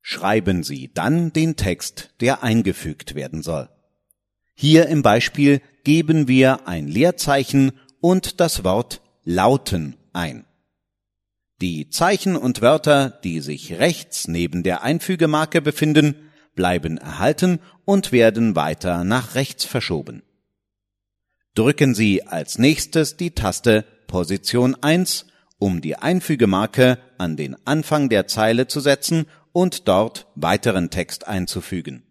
Schreiben Sie dann den Text, der eingefügt werden soll. Hier im Beispiel geben wir ein Leerzeichen und das Wort lauten ein. Die Zeichen und Wörter, die sich rechts neben der Einfügemarke befinden, bleiben erhalten und werden weiter nach rechts verschoben. Drücken Sie als nächstes die Taste Position 1, um die Einfügemarke an den Anfang der Zeile zu setzen und dort weiteren Text einzufügen.